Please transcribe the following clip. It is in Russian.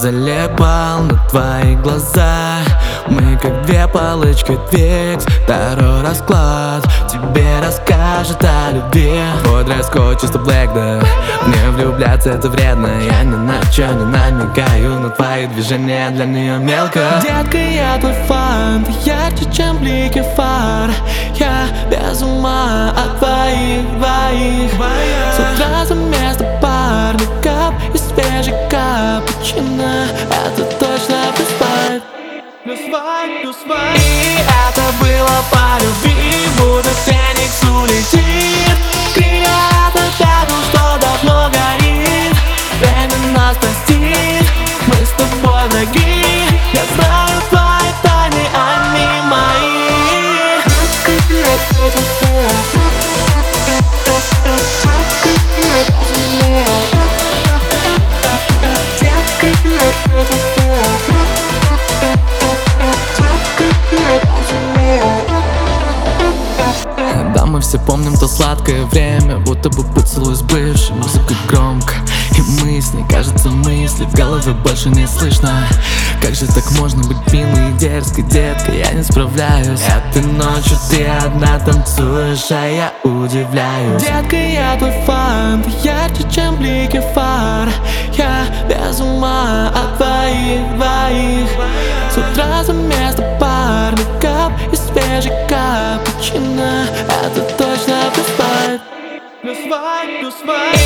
залипал на твои глаза. Мы как две палочки Твикс, второй расклад тебе расскажет о любви. Твой дресс-код чисто блэк, да. Мне влюбляться это вредно. Я ни на чё не намекаю, но твои движения для нее мелко. Детка, я твой фан, ты ярче, чем блики фар. Я без ума от твоих двоих. С утра за место парников и свежий капучино. Это точно плюс вайб. И это было по любви, будто феникс улетит. Крия от пяту, что давно горит. Время нас простит, мы с тобой враги. Я знаю твои тайны, они мои. Да, мы все помним то сладкое время, будто бы поцелуй с бывшей. Музыка громко, и мы с ней, кажется, мысли в голове больше не слышно. Как же так можно быть милой и дерзкой, детка, я не справляюсь. Этой ночью ты одна танцуешь, а я удивляюсь. Детка, я твой фан, ты ярче, чем блики фар. Я без ума от твоих двоих. С утра за место парников и свежий капучино. Это точно плюс вайб.